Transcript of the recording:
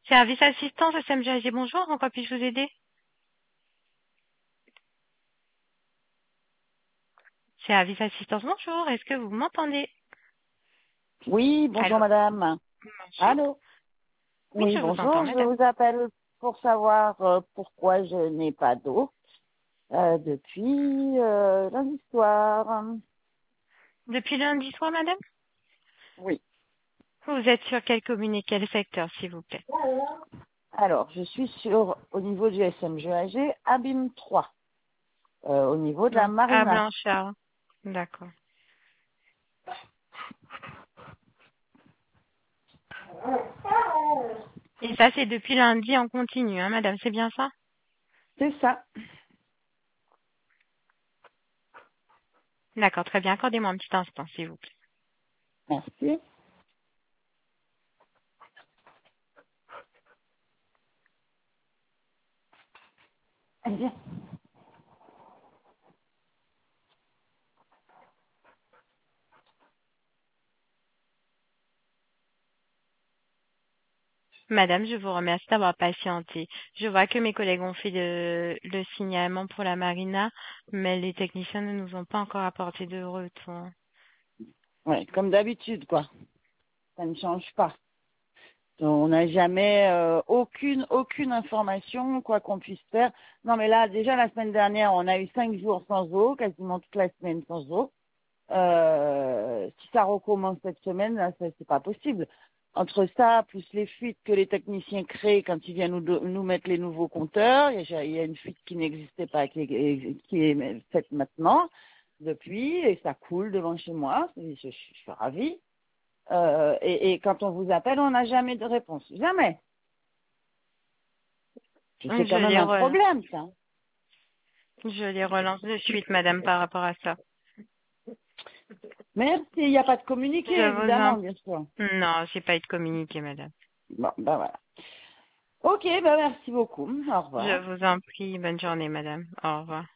Service assistance SMGAG, bonjour, en quoi puis-je vous aider? Service assistance, bonjour, est-ce que vous m'entendez? Oui, bonjour Allô? madame. Bonjour. Allô? Oui, Oui, je vous entends, bonjour, je madame. vous appelle pour savoir pourquoi je n'ai pas d'eau depuis lundi soir. Depuis lundi soir, madame? Oui. Vous êtes sur quelle commune et quel secteur, s'il vous plaît? Alors, je suis au niveau du SMGAG, abîme 3, au niveau de la Donc, à marina. Blanchard. D'accord. Et ça, c'est depuis lundi en continu, hein, madame, c'est bien ça? C'est ça. D'accord, très bien. Accordez-moi un petit instant, s'il vous plaît. Merci. Allez, viens. Madame, je vous remercie d'avoir patienté. Je vois que mes collègues ont fait le signalement pour la marina, mais les techniciens ne nous ont pas encore apporté de retour. Ouais, comme d'habitude, quoi. Ça ne change pas. On n'a jamais aucune information, quoi qu'on puisse faire. Non, mais là, déjà la semaine dernière, on a eu 5 jours sans eau, quasiment toute la semaine sans eau. Si ça recommence cette semaine, là, c'est pas possible. Entre ça, plus les fuites que les techniciens créent quand ils viennent nous mettre les nouveaux compteurs, il y a une fuite qui n'existait pas, qui est faite maintenant, depuis, et ça coule devant chez moi. Je suis ravie. Et quand on vous appelle, on n'a jamais de réponse. Jamais. C'est Je quand même les un relance. problème, ça. Je les relance de suite, madame, par rapport à ça. Merci. Il n'y a pas de communiqué, Je vous en... évidemment, bien sûr. Non, j'ai pas été communiqué, madame. Bon, ben voilà. Ok, ben merci beaucoup. Au Je revoir. vous en prie. Bonne journée, madame. Au revoir.